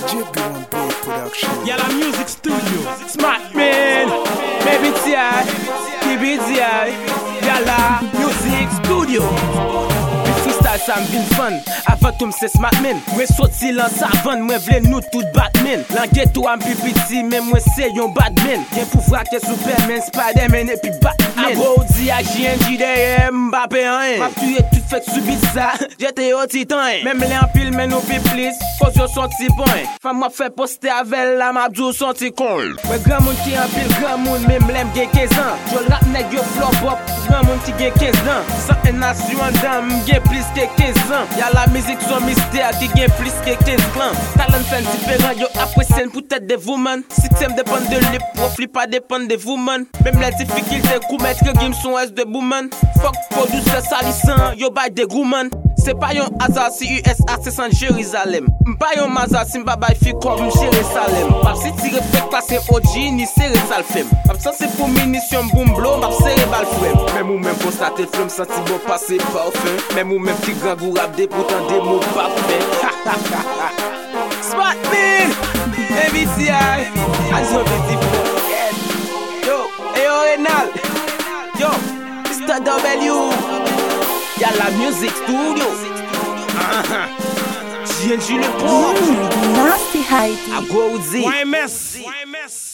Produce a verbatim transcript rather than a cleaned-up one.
J B one Boy Production. Y'a la music studio. Smart man, baby T I, T B T I, y'a la music studio. Freestyle ça m'vin fun, avant tout m'se smart man. Mwen soti lan savan, mwen vle nou tout Batman. Lan ghetto am pi piti, men mwen se yon Batman. Gen pouvra ke Superman, Spiderman epi Batman. Abo di ak J N G deye, Mbappé an. Map tuye tout fèk subit sa, jete yo titan. Mem le an pil men nou pi plis, cause yo son ti bon. Fam wap fè poste avel la map djou son ti kon. Mwen gran moun ki an pil gran moun, mem lem gen quinze ans. Yo rap neg yo flop up, gran moun ki gen quinze ans. San en nation dam, gen plus que quinze ans. Y'a la musique son mystère qui gagne plus que quinze clans. Talent fait différent, yo apprécient peut-être des women. Système dépend de lui, profit pas dépend des women. Même les difficultés commettre que game son S de woman. Fuck producer salissant, yo bay des women. C'est pas yon hasard si U S A c'est sans Jérusalem. M'pas yon mazard si m'ba bay fi comme Jérusalem. Pap si tire fek passe O G ni serre sal fem. Pap ça c'est pour munition boom blow, m'ap serre bal frem. Même ou même constater flemme senti bon passer parfum. Même ou même qui grand gou rap des pourtant des mots parfaits. Smart man, baby T I, I so beautiful. Yo, hey yo Renal, yo, mister W. Y'a la music studio. Uh-huh. J N G le pro. Nasty Heidi. A go Z. Y M S.